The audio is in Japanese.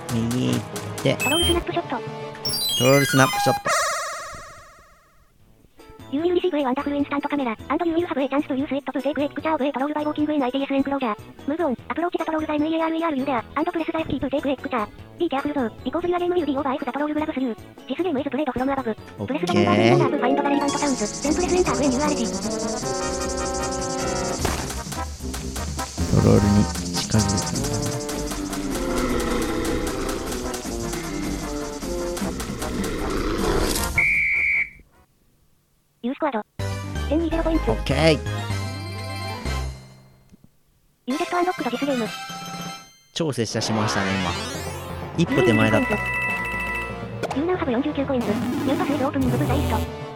右行って、 トロールスナップショット。 トロールスナップショット。 You will receive a wonderful instant camera, and you will have a chance to use it to take a picture of a troll by walking in ITS enclosure. Move on, approach the troll by MEARER you there, and press the F key to take a picture. Be careful though, because your game will be over if the troll grabs you. This game is played from above. Press the number in order to find the relevant sounds, then press enter when you are ready. トロールに近づく。 U スコアド。1020ポイント。 オッケー。 ユーデストアンロックとディスゲーム。 超拙者しましたね、今。一歩手前だった。 ユーナウハブ49コインズ。ニューパスイズオープニングブザイスト。